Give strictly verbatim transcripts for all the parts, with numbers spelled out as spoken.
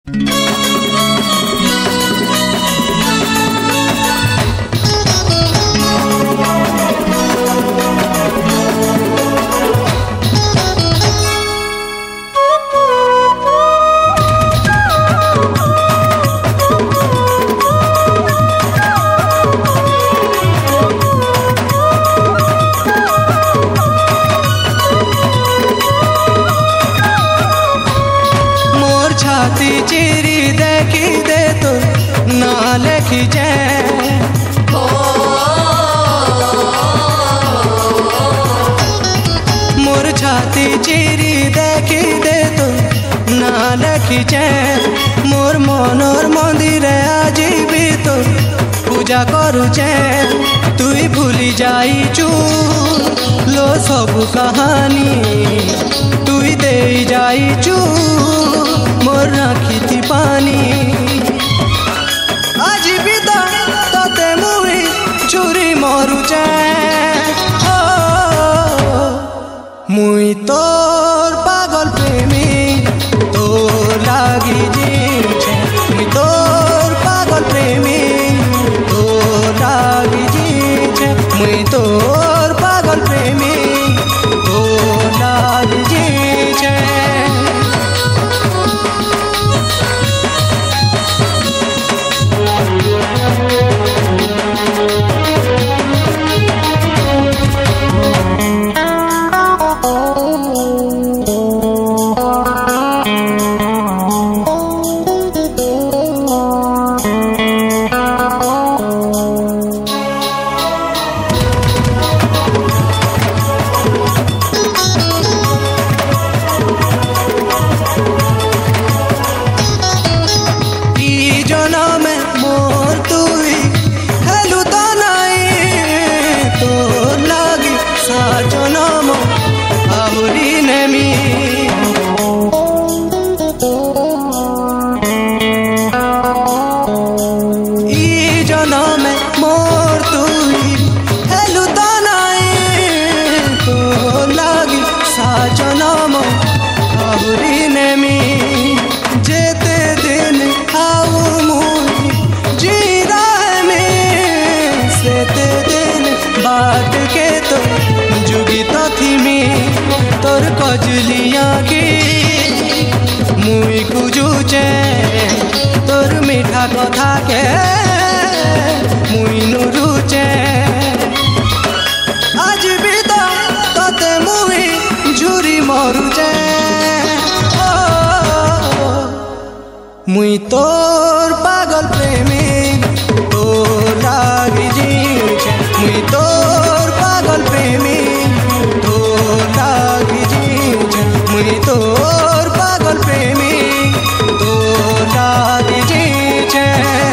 चिरी देखी दे तो ना लिखी जाए मोर छाती चिरी देखी दे तो ना लिखी जाए मोर मनोर मंदिर आज भी तो पूजा करुचे तुई भूली जाइचु लो सब कहानी तुई दे जाइचु मोर राखी पानी आज भी तो तते मुई चुरी मरुचे मुई तोर पागल प्रेमी तोर लागी जीछे मुई तोर पागल प्रेमी तोर लागी जीछे मुई तोर पागल प्रेमी तोर लागी जीछे तोर कजलिया के मुई खुजुचे तोर मीठा कथा के मुई नुरुचे आज भी तो तते मुई झुरी मरुचे मुई तोर पागल प्रेमी तोर लागी जीछे मुई तोर पागल प्रेमी मुई तोर पागल प्रेमी तोर लागी जीछे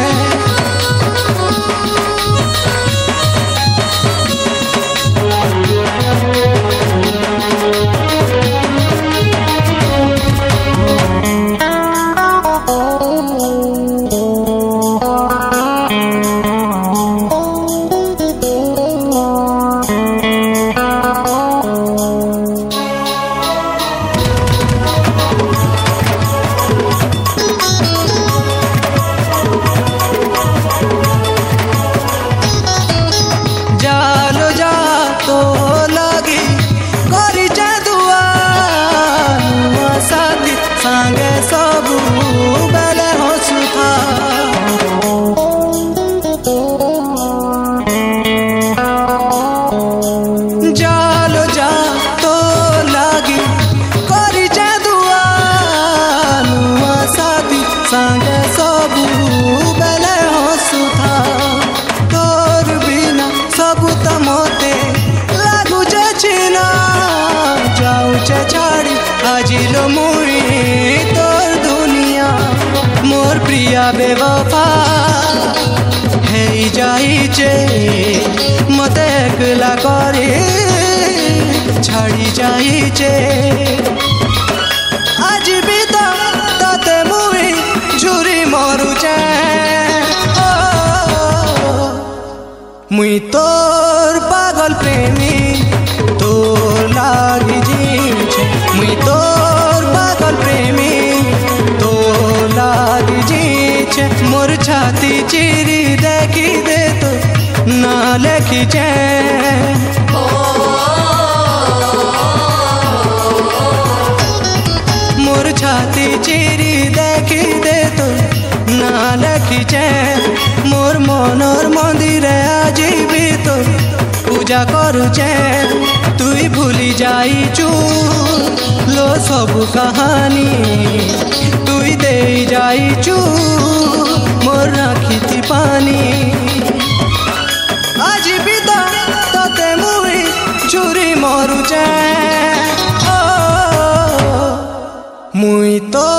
बेवफा है जाइचे मते एकला करे छाड़ी जाइचे आज भी तो तते मुई झुरी मरुचे मुई तोर पागल प्रेमी तोर लागी जीछे मुई तोर पागल प्रेमी तोर लागी मोर छाती चिरी देखी दे तो ना लेखी मोर छाती चिरी देखी दे तो ना लेखी मोर मनर मंदिरे आज भी तो पूजा करुचे तुई भूली जाइचु लो सब कहानी तुई दे जाइचु मोर राखी पानी आज भी तो तते मुई चुरी मरुचे मुई तो